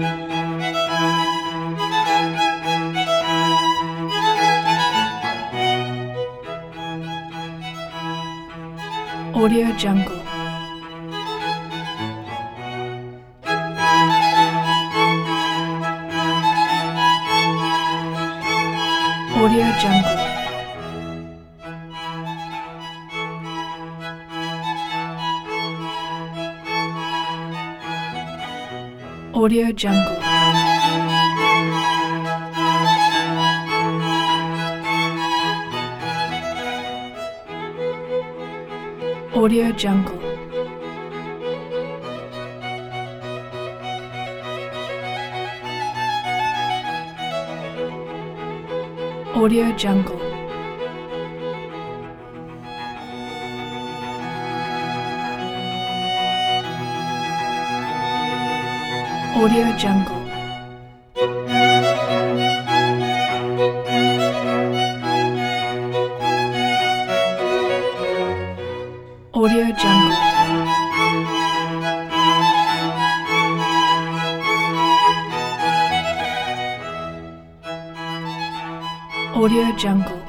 Audio Jungle. Audio Jungle. Audio Jungle. Audio Jungle. Audio Jungle. Audio Jungle. Audio Jungle. Audio Jungle.